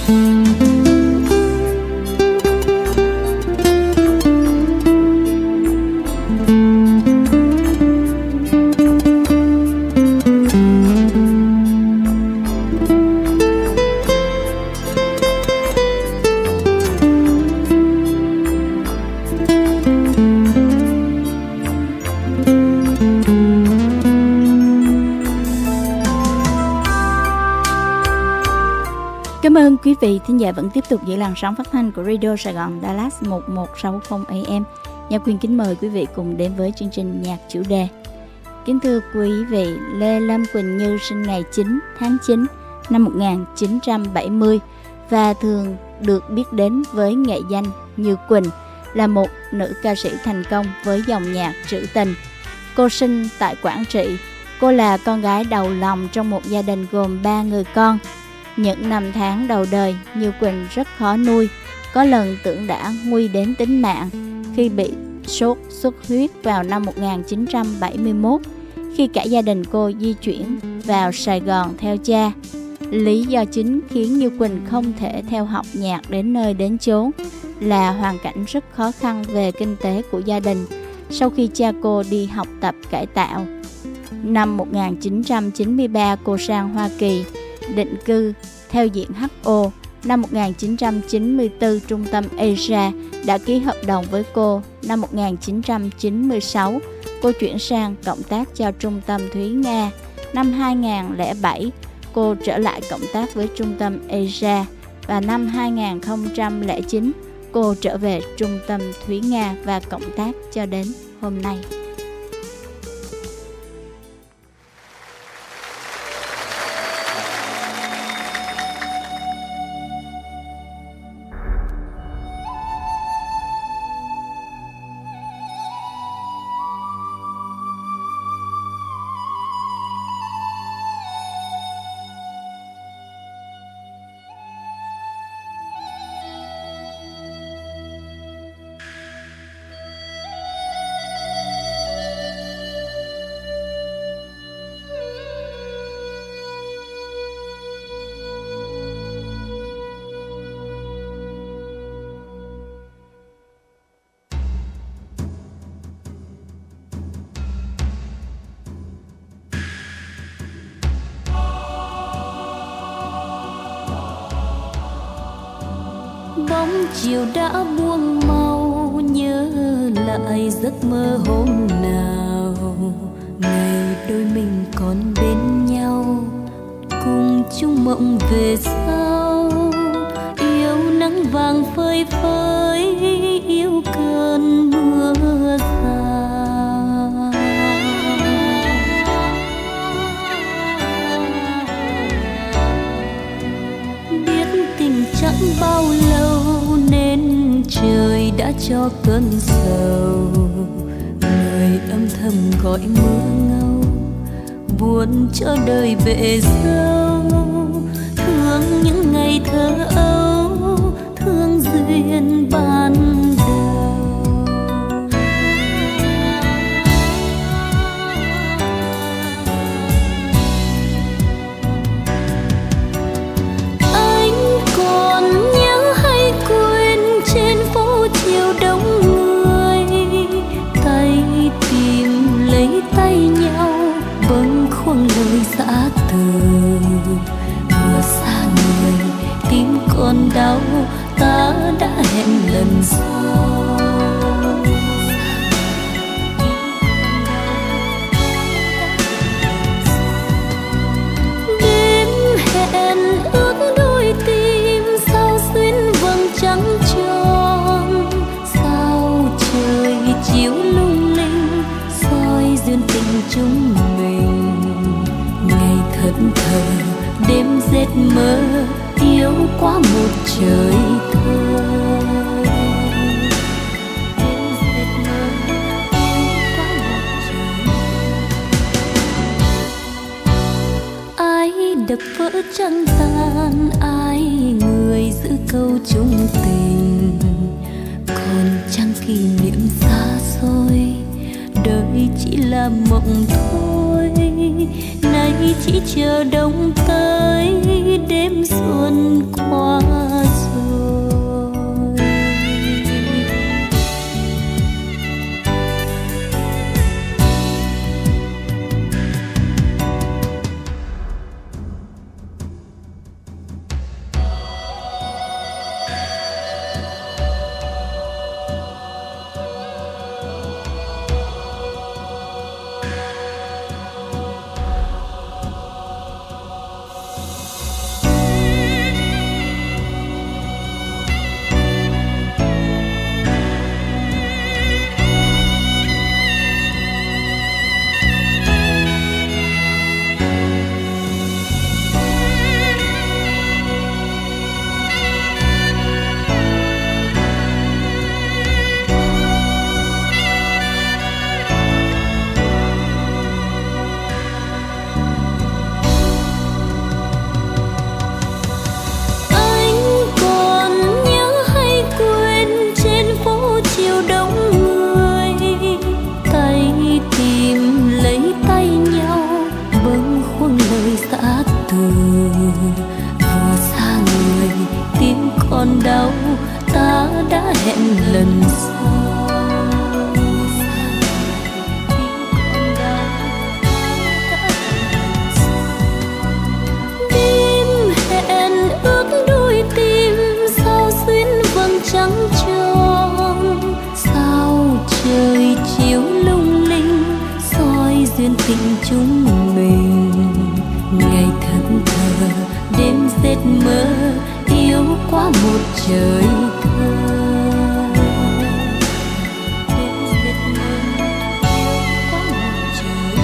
Cảm ơn quý vị thính giả vẫn tiếp tục giữ làn sóng phát thanh của Radio Sài Gòn Dallas 1160 AM. Nhà Quyền kính mời quý vị cùng đến với chương trình nhạc chủ đề. Kính thưa quý vị, Lê Lâm Quỳnh Như sinh ngày 9 tháng 9 năm 1970 và thường được biết đến với nghệ danh Như Quỳnh, là một nữ ca sĩ thành công với dòng nhạc trữ tình. Cô sinh tại Quảng Trị. Cô là con gái đầu lòng trong một gia đình gồm 3 người con. Những năm tháng đầu đời, Như Quỳnh rất khó nuôi, có lần tưởng đã nguy đến tính mạng khi bị sốt xuất huyết vào năm 1971, khi cả gia đình cô di chuyển vào Sài Gòn theo cha. Lý do chính khiến Như Quỳnh không thể theo học nhạc đến nơi đến chốn là hoàn cảnh rất khó khăn về kinh tế của gia đình sau khi cha cô đi học tập cải tạo. Năm 1993, cô sang Hoa Kỳ định cư theo diện HO. Năm 1994, Trung tâm Asia đã ký hợp đồng với cô. Năm 1996, cô chuyển sang cộng tác cho Trung tâm Thúy Nga. Năm 2007, cô trở lại cộng tác với Trung tâm Asia. Và năm 2009, cô trở về Trung tâm Thúy Nga và cộng tác cho đến hôm nay. Bóng chiều đã buông mau, nhớ lại giấc mơ hôm nào ngày đôi mình còn bên nhau, cùng chung mộng về sau. Yêu nắng vàng phơi phới, yêu cơn mưa rào. Biết tình chẳng bao lâu nên trời đã cho cơn sầu, người âm thầm gọi mưa ngâu, buồn cho đời bể dâu. Thương những ngày thơ ấu, thương duyên ban đầu. Anh còn nhớ hay quên trên phố chiều đông người, tay tìm lấy tay nhau bâng khuâng lời giã từ. Vừa xa người tim còn đau, ta đã hẹn lần sau. Đêm hẹn ước đôi tim sao xuyên vầng trăng tròn, sao trời chiếu lung linh soi duyên tình chúng mình. Ngày thẫn thờ đêm rét mơ, yêu quá một trời thơ. Đêm rét mơ, yêu quá một trời. Ai đập vỡ trăng tan, ai người giữ câu chung tình. Còn chẳng kỷ niệm xa xôi, đời chỉ là mộng thôi. Nay chỉ chờ đông tới, đêm xuân qua duyên tình chúng mình. Ngày thẫn thờ đêm dệt mơ, yêu qua một trời thơ. Đêm dệt mơ, yêu qua một trời.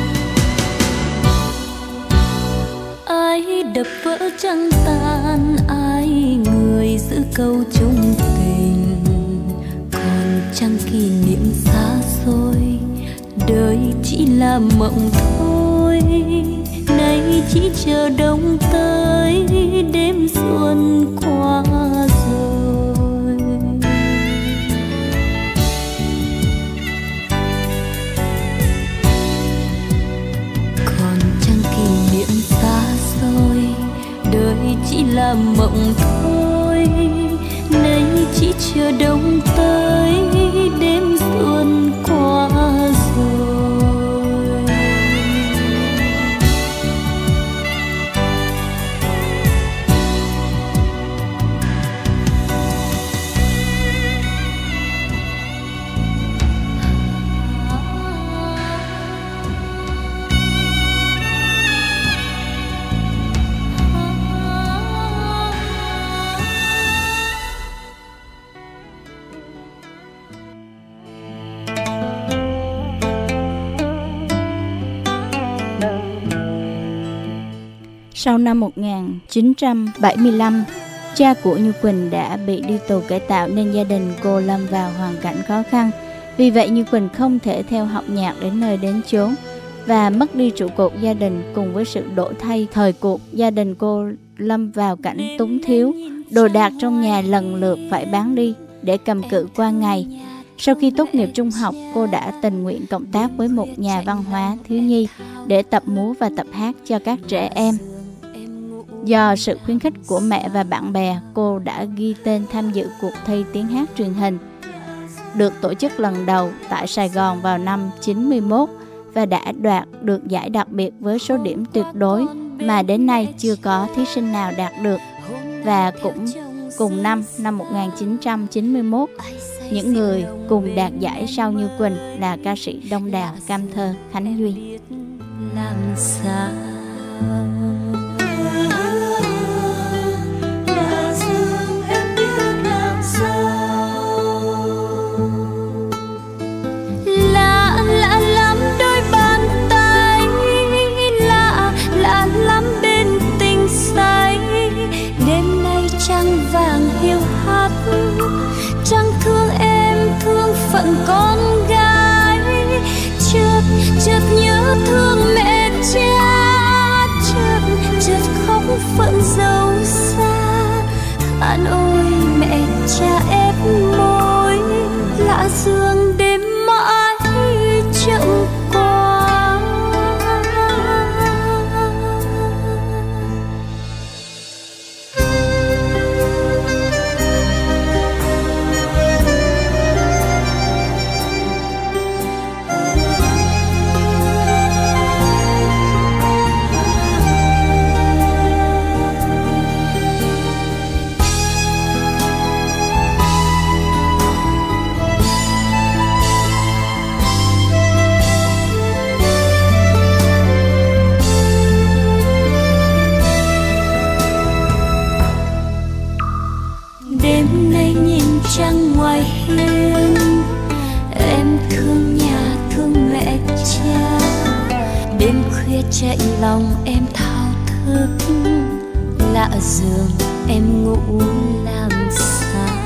Ai đập vỡ trăng tan, ai người giữ câu chung tình. Còn chẳng kỷ niệm xa xôi, đời chỉ là mộng thôi. Nay chỉ chờ đông tới, đêm xuân qua rồi. Còn chẳng kỷ niệm xa xôi, đời chỉ là mộng thôi. Nay chỉ chờ đông tới, đêm xuân qua rồi. Sau năm 1975, cha của Như Quỳnh đã bị đi tù cải tạo nên gia đình cô lâm vào hoàn cảnh khó khăn. Vì vậy Như Quỳnh không thể theo học nhạc đến nơi đến chốn và mất đi trụ cột gia đình. Cùng với sự đổi thay thời cuộc, gia đình cô lâm vào cảnh túng thiếu. Đồ đạc trong nhà lần lượt phải bán đi để cầm cự qua ngày. Sau khi tốt nghiệp trung học, cô đã tình nguyện cộng tác với một nhà văn hóa thiếu nhi để tập múa và tập hát cho các trẻ em. Do sự khuyến khích của mẹ và bạn bè, cô đã ghi tên tham dự cuộc thi tiếng hát truyền hình được tổ chức lần đầu tại Sài Gòn vào năm 91 và đã đoạt được giải đặc biệt với số điểm tuyệt đối mà đến nay chưa có thí sinh nào đạt được. Và cũng cùng năm 1991, những người cùng đạt giải sau Như Quỳnh là ca sĩ Đông Đào, Cam Thơ, Khánh Duy. Làm sao phận con gái, chợt nhớ thương mẹ cha, chợt khóc phận dâu xa. Than ôi mẹ cha ép môi, lạ giường đêm mãi chậm qua. Trăng ngoài hiên, em thương nhà thương mẹ cha. Đêm khuya chạy lòng em thao thức, lạ giường em ngủ làm sao.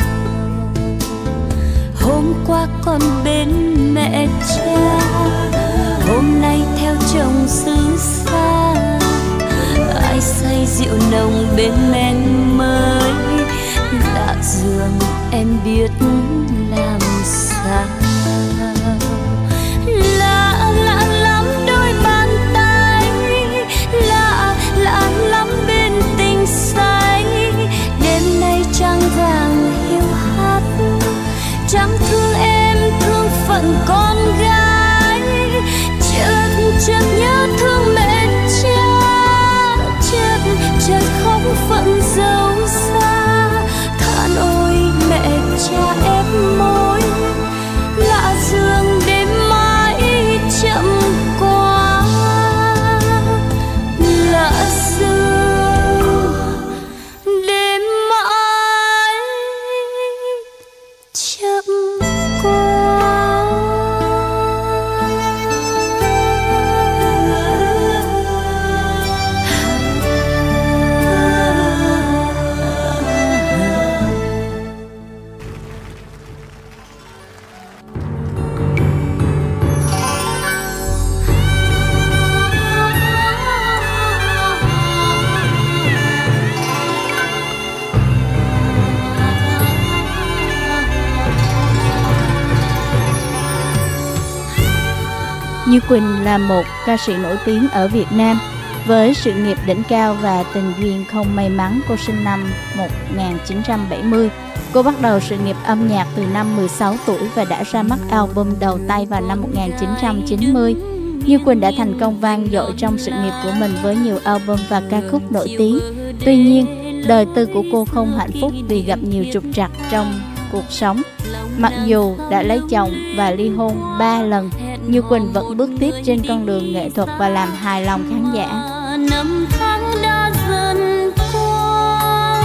Hôm qua còn bên mẹ cha, hôm nay theo chồng xứ xa. Ai say rượu nồng bên men mới, lạ giường em biết làm sao. Lạ lắm đôi bàn tay, lạ lắm bên tình say. Đêm nay trăng vàng hiu hắt, chẳng thương em thương phận con gái. Chợt nhớ thương mẹ cha, chợt khóc phận dâu xa. Than ôi mẹ cha ép môi, Như Quỳnh là một ca sĩ nổi tiếng ở Việt Nam. Với sự nghiệp đỉnh cao và tình duyên không may mắn, cô sinh năm 1970. Cô bắt đầu sự nghiệp âm nhạc từ năm 16 tuổi và đã ra mắt album đầu tay vào năm 1990. Như Quỳnh đã thành công vang dội trong sự nghiệp của mình với nhiều album và ca khúc nổi tiếng. Tuy nhiên, đời tư của cô không hạnh phúc vì gặp nhiều trục trặc trong cuộc sống. Mặc dù đã lấy chồng và ly hôn 3 lần, Như Quỳnh vẫn bước tiếp trên con đường nghệ thuật và làm hài lòng khán giả. Năm tháng đã dần qua,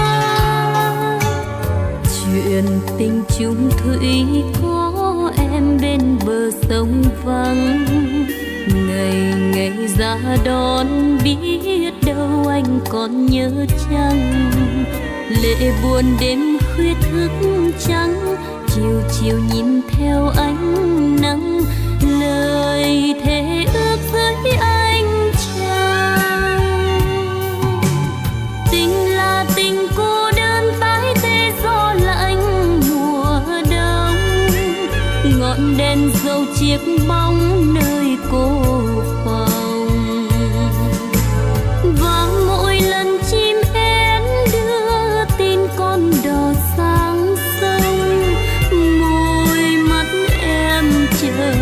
chuyện tình chung thủy có em bên bờ sông vắng. Ngày ngày ra đón biết đâu anh còn nhớ chăng, lệ buồn đêm khuya thức trắng, chiều chiều nhìn theo ánh nắng, lời thề ước với anh chàng. Tình là tình cô đơn tái tê gió lạnh mùa đông, ngọn đèn dầu chiếc bóng nơi cô phòng. Và mỗi lần chim én đưa tin con đò sang sông, môi mắt em chờ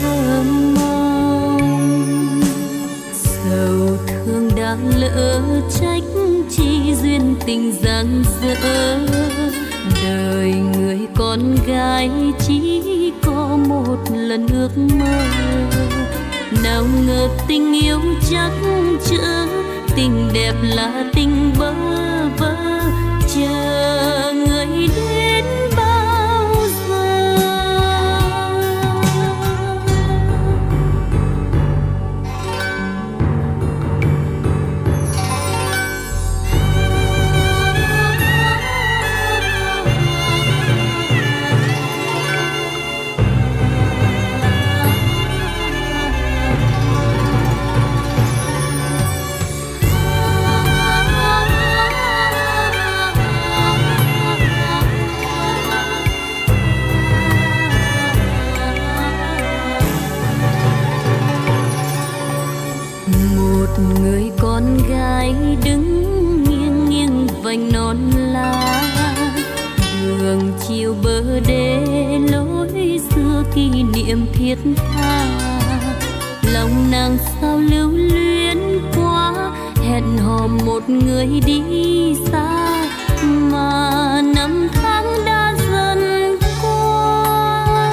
mong. Sầu thương đã lỡ trách chi duyên tình giang dở, đời người con gái chỉ có một lần ước mơ. Nào ngờ tình yêu chắc chở, tình đẹp là tình bơ vơ, chờ người đến bao giờ. Người con gái đứng nghiêng nghiêng vành non lá, đường chiều bờ đê lối xưa kỷ niệm thiết tha. Lòng nàng sao lưu luyến quá, hẹn hò một người đi xa, mà năm tháng đã dần qua.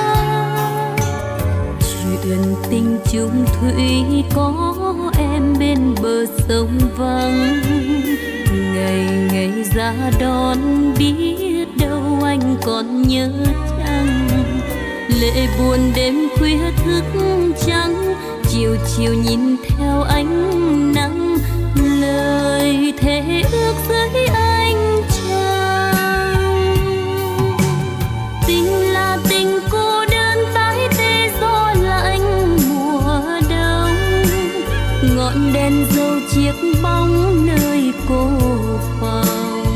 Chuyện tình chung thủy có em bên bờ sông vắng, ngày ngày ra đón biết đâu anh còn nhớ chăng, lệ buồn đêm khuya thức trắng, chiều chiều nhìn theo ánh nắng, lời thề ước với anh chàng. Tình là tình cô đơn tái tê gió lạnh mùa đông, ngọn đèn dầu chiếc bóng nơi cô phòng.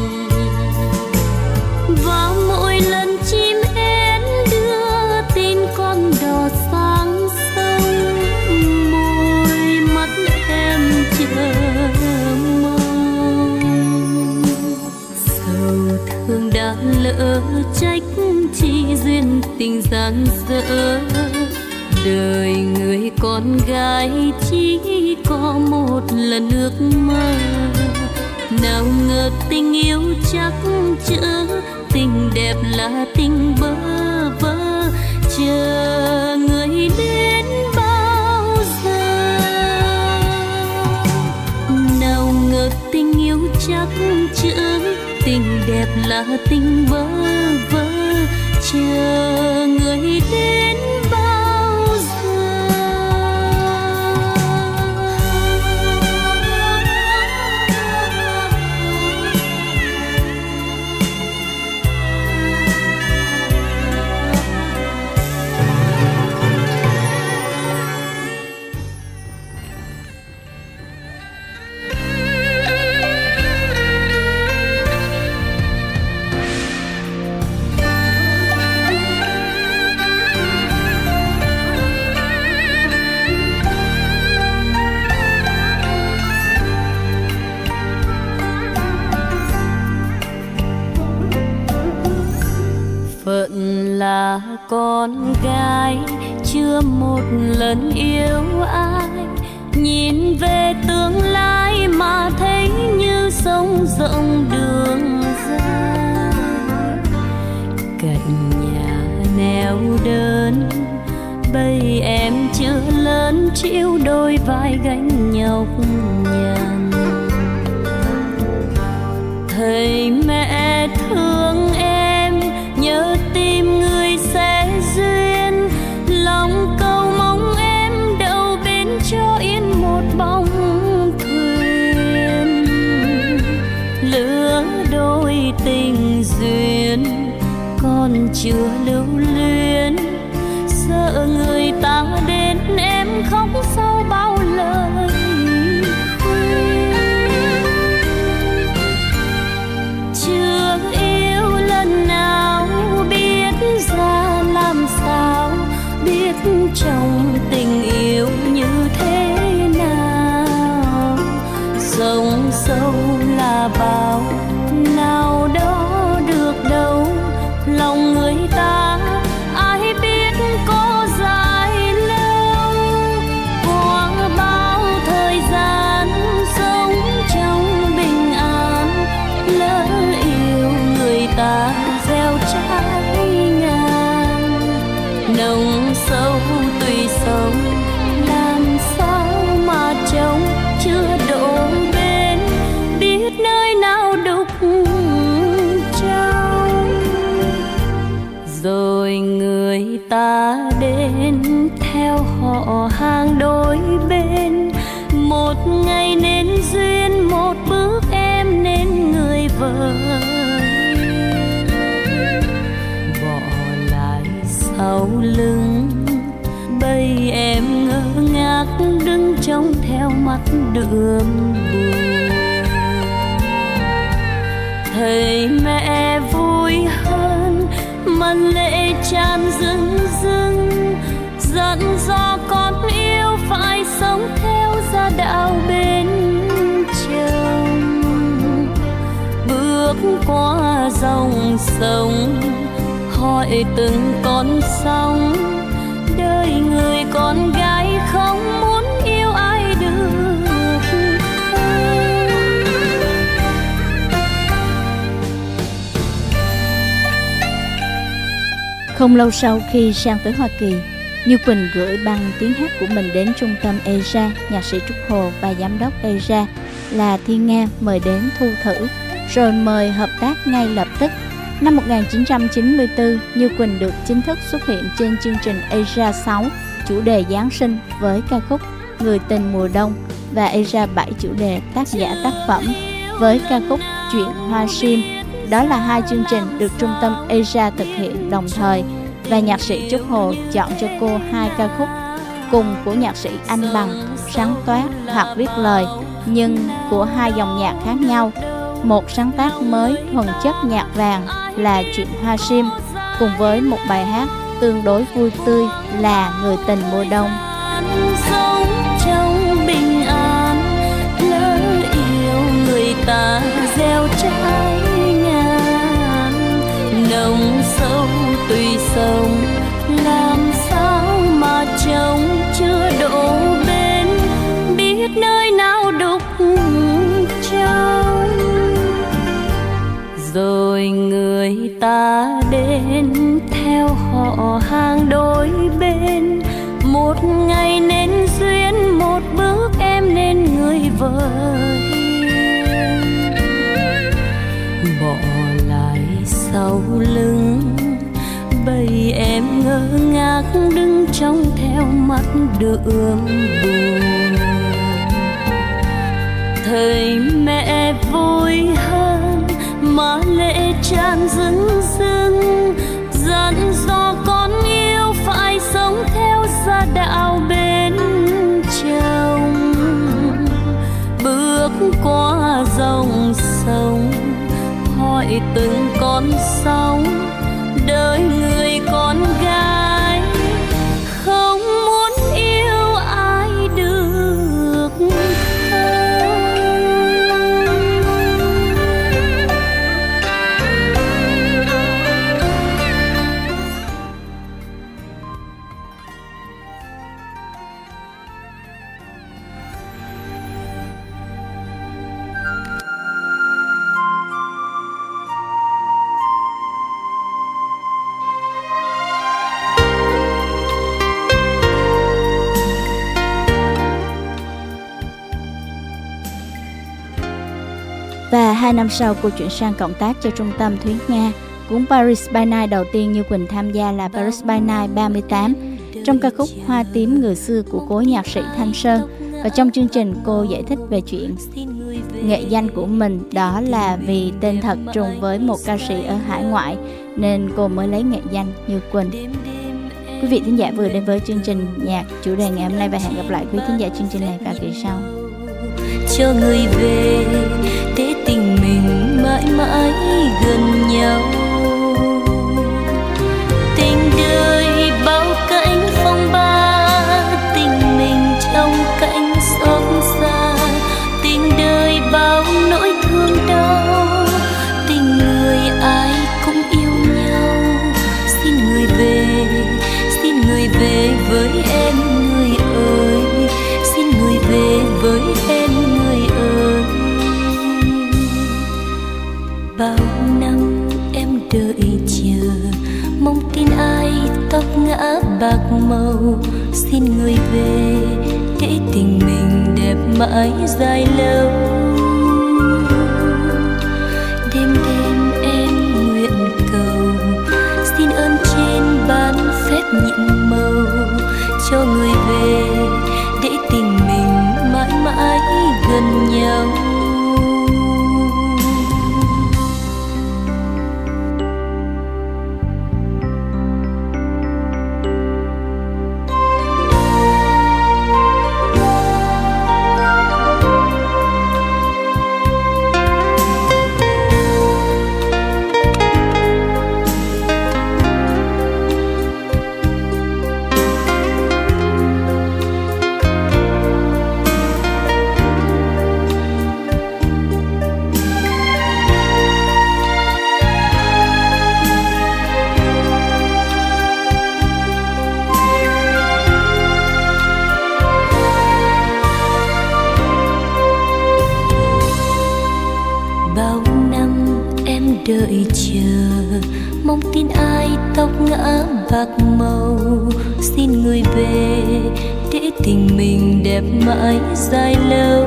Và mỗi lần chim én đưa tin con đò sang sông, môi mắt em chờ mong. Sầu thương đã lỡ trách chi duyên tình giang dở, đời người con gái chỉ có một lần ước mơ. Nào ngờ tình yêu chắc chở, tình đẹp là tình bơ vơ, chờ người đến bao giờ. Nào ngờ tình yêu chắc chở, tình đẹp là tình bơ vơ, chờ người đến bao giờ. con gái chưa một lần yêu ai, nhìn về tương lai mà thấy như sông rộng đường dài. Cạnh nhà neo đơn bây em chưa lớn chịu đôi vai gánh nhọc nhằn. Thầy mẹ thương em nhớ tìm người sẽ duyên, lòng cầu mong em đậu bên cho yên một bóng thuyền. Lứa đôi tình duyên còn chưa lưu luyến, sợ người ta đến em khóc sau bao lời khuyên. Chưa yêu lần nào biết ra làm sao, biết trong tình yêu như thế nào. Sông sâu là bao nào đó được đâu, lòng người ta ai biết có dài lâu. Qua bao thời gian sống trong bình an, lỡ yêu người ta gieo trái ngang. Nồng sâu tùy sông làm sao mà trông chưa đổ bên, biết nơi nào đục trong. Rồi người ta đến theo họ hàng đôi bên, một ngày nên duyên, một bước em nên người vợ. Bỏ lại sau lưng bây em ngơ ngác đứng trông theo mắt đượm buồn. Thầy mẹ vui hơn mà lệ tràn rưng rưng, dặn dò con yêu phải sống theo gia đạo bên chồng. Bước qua dòng sông hỏi từng con sóng, đời người con gái không muốn yêu ai được hơn. Không lâu sau khi sang tới Hoa Kỳ, Như Quỳnh gửi băng tiếng hát của mình đến trung tâm Asia. Nhạc sĩ Trúc Hồ và giám đốc Asia là Thiên Nga mời đến thu thử, rồi mời hợp tác ngay lập tức. Năm 1994, Như Quỳnh được chính thức xuất hiện trên chương trình Asia 6 chủ đề Giáng sinh với ca khúc Người tình mùa đông, và Asia 7 chủ đề tác giả tác phẩm với ca khúc Chuyện Hoa Sim. Đó là hai chương trình được trung tâm Asia thực hiện đồng thời, và nhạc sĩ Trúc Hồ chọn cho cô hai ca khúc cùng của nhạc sĩ Anh Bằng, sáng tác hoặc viết lời nhưng của hai dòng nhạc khác nhau. Một sáng tác mới thuần chất nhạc vàng là Chuyện Hoa Sim, cùng với một bài hát tương đối vui tươi là Người tình mùa đông. Sống trong bình an, lỡ yêu người ta gieo trái ngàn. Nồng sâu tùy sông làm sao mà trông chưa đổ bên, biết nơi nào đục trong. Rồi người ta đến theo họ hàng đôi bên, một ngày nên duyên, một bước em nên người vợ hiền. Bỏ lại sau lưng bây em ngơ ngác đứng trông theo mắt đượm buồn. Thầy mẹ vui hơn mà lệ tràn rưng rưng, dặn dò con yêu phải sống theo gia đạo bên chồng. Bước qua dòng sông hỏi từng con sóng, đời người con gái không muốn yêu ai được 2 năm sau, cô chuyển sang cộng tác cho trung tâm Thúy Nga. Cuốn Paris by Night đầu tiên Như Quỳnh tham gia là Paris by Night 38, trong ca khúc Hoa Tím Người Xưa của cố nhạc sĩ Thanh Sơn. Và trong chương trình, cô giải thích về chuyện nghệ danh của mình, đó là vì tên thật trùng với một ca sĩ ở hải ngoại nên cô mới lấy nghệ danh Như Quỳnh. Quý vị thính giả vừa đến với chương trình nhạc chủ đề ngày hôm nay và hẹn gặp lại quý thính giả chương trình này vào kỳ sau. Cho người về để tình mình mãi mãi gần nhau. Tình đời bao cảnh phong ba, tình mình trong cảnh xót xa. Tình đời bao nỗi thương đau, tình người ai cũng yêu nhau. Xin người về với em người ơi, xin người về với em người ơi. Bao năm em đợi chờ, mong tin ai tóc ngã bạc màu. Xin người về để tình mình đẹp mãi dài lâu. Đêm đêm em nguyện cầu, xin ơn trên ban phép nhiệm màu. Cho người về để tình mình mãi mãi gần nhau. Đợi chờ, mong tin ai tóc ngã bạc màu. Xin người về để tình mình đẹp mãi dài lâu.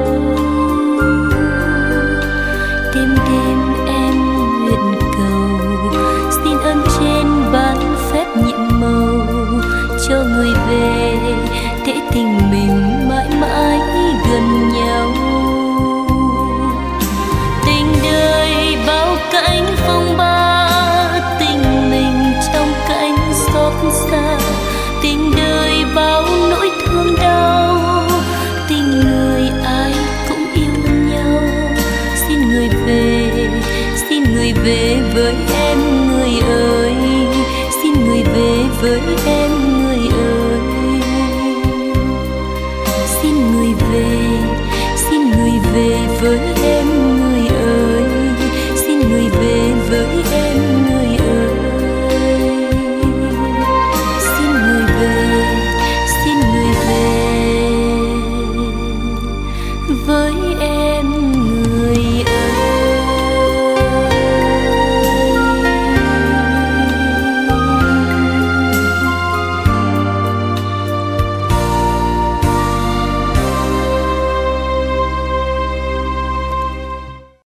Đêm đêm em nguyện cầu, xin ơn trên ban phép nhiệm màu. Cho người về để tình mình mãi mãi gần nhau. Tình đời bao cảnh phong ba, tình mình trong cảnh xót xa. Tình đời bao nỗi thương đau, tình người ai cũng yêu nhau. Xin người về với em người ơi, xin người về với em.